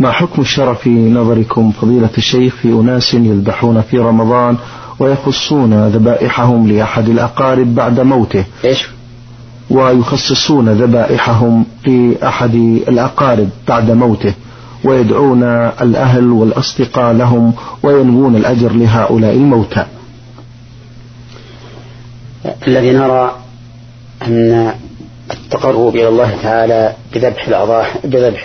ما حكم الشرع في نظركم فضيلة الشيخ في أناس يذبحون في رمضان ويخصون ذبائحهم لأحد الأقارب بعد موته؟ إيش؟ ويخصصون ذبائحهم لأحد الأقارب بعد موته ويدعون الأهل والأصدقاء لهم وينوون الأجر لهؤلاء الموتى. الذي نرى أن التقرب إلى الله تعالى بذبح الأضاحي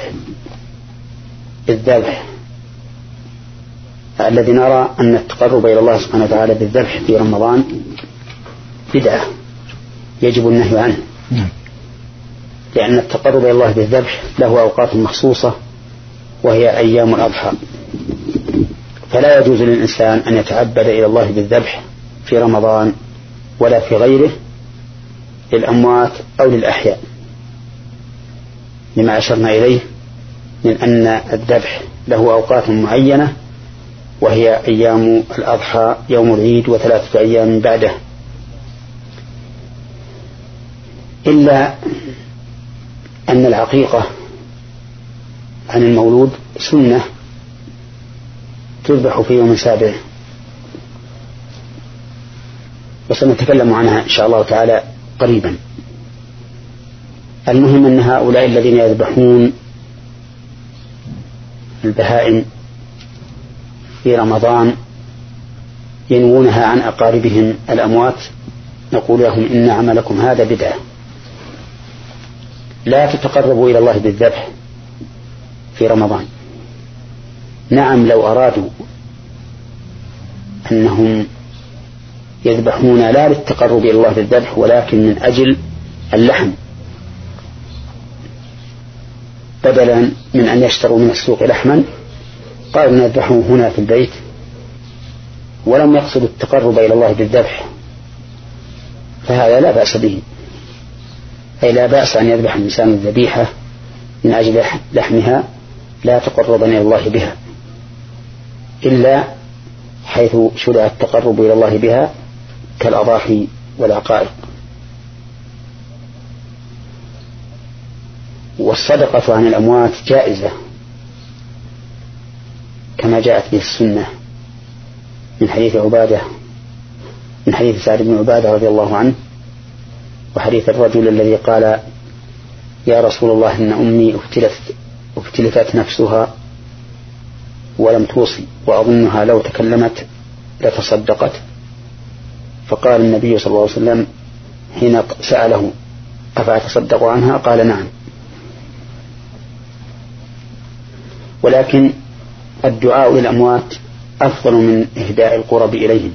بالذبح الذي نرى أن التقرب إلى الله سبحانه وتعالى بالذبح في رمضان بدعة يجب النهي عنه، لأن التقرب إلى الله بالذبح له أوقات مخصوصة وهي أيام الأضحى، فلا يجوز للإنسان أن يتعبد إلى الله بالذبح في رمضان ولا في غيره للأموات أو للأحياء، لما أشرنا إليه من أن الذبح له أوقات معينة وهي أيام الأضحى يوم العيد و3 أيام بعده. إلا أن العقيقة عن المولود سنة تذبح في يوم 7، وسنتكلم عنها إن شاء الله تعالى قريبا. المهم أن هؤلاء الذين يذبحون البهائم في رمضان ينوونها عن أقاربهم الأموات، نقول لهم إن عملكم هذا بدعة، لا تتقربوا إلى الله بالذبح في رمضان. نعم لو أرادوا أنهم يذبحون لا للتقرب إلى الله بالذبح ولكن من أجل اللحم، بدلا من أن يشتروا من السوق لحما قالوا نذبحه هنا في البيت، ولم يقصدوا التقرب إلى الله بالذبح، فهذا لا بأس به، أي لا بأس أن يذبح الإنسان الذبيحة من أجل لحمها لا تقربا إلى الله بها، إلا حيث شرع التقرب إلى الله بها كالأضاحي والعقائق. والصدقة عن الأموات جائزة كما جاءت به السنة من حديث سعد بن عبادة رضي الله عنه، وحديث الرجل الذي قال يا رسول الله إن أمي افتلتت نفسها ولم توصي وأظنها لو تكلمت لتصدقت، فقال النبي صلى الله عليه وسلم حين سأله أفأتصدق عنها قال نعم. ولكن الدعاء للأموات أفضل من إهداء القرب إليهم،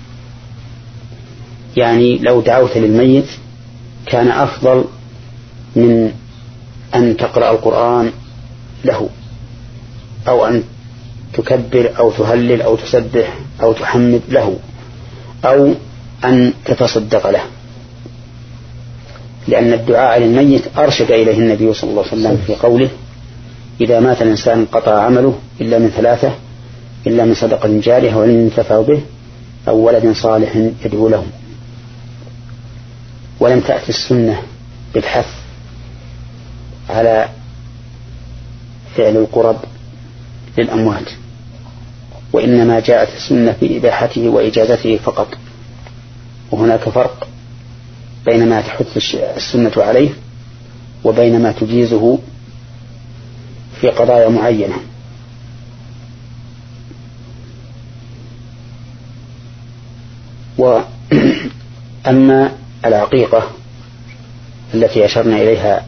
يعني لو دعوت للميت كان أفضل من أن تقرأ القرآن له أو أن تكبر أو تهلل أو تسبح أو تحمد له أو أن تتصدق له، لأن الدعاء للميت أرشد إليه النبي صلى الله عليه وسلم في قوله إذا مات الإنسان انقطع عمله إلا من 3، إلا من صدقة جارية وعلم ينتفع به أو ولد صالح يدعو له. ولم تأتي السنة بالحث على فعل القرب للأموات، وإنما جاءت السنة في إباحته وإجازته فقط، وهناك فرق بين ما تحث السنة عليه وبين ما تجيزه في قضايا معينة. وأما العقيقة التي أشرنا إليها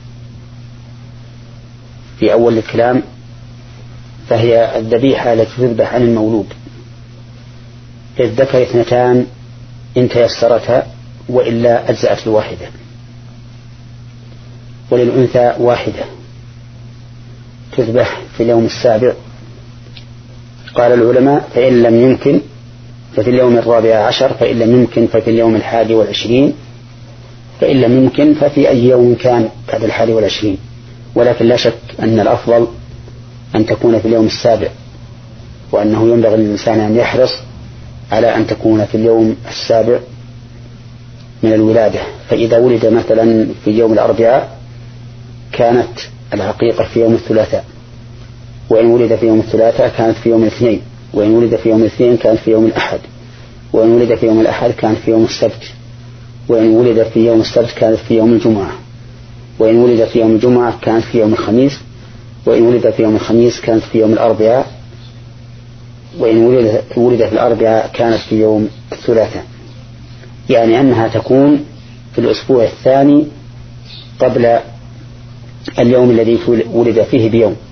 في أول الكلام فهي الذبيحة التي تذبح عن المولود، للذكر 2 إن تيسرتا وإلا أجزأت الواحدة، وللأنثى 1 تذبح في اليوم 7. قال العلماء فإن لم يمكن ففي اليوم 14، فإن لم يمكن ففي اليوم 21، فإن لم يمكن ففي أي يوم كان بعد 21. ولكن لا شك أن الأفضل أن تكون في اليوم 7، وأنه ينبغي للإنسان أن يحرص على أن تكون في اليوم 7 من الولادة، فإذا ولد مثلا في يوم 4 كانت العقيقة في يوم 3، وإن ولد في يوم الثلاثاء كانت في يوم الاثنين، وإن ولد في يوم الاثنين كانت في يوم الأحد، وإن ولد في يوم الأحد كانت في يوم السبت، وإن ولد في يوم السبت كانت في يوم الجمعة، وإن ولد في يوم الجمعة كانت في يوم الخميس، وإن ولد في يوم الخميس كانت في يوم الأربعاء، وإن ولد في الأربعاء كانت في يوم الثلاثاء. يعني أنها تكون في الأسبوع الثاني قبل اليوم الذي ولد فيه بيوم.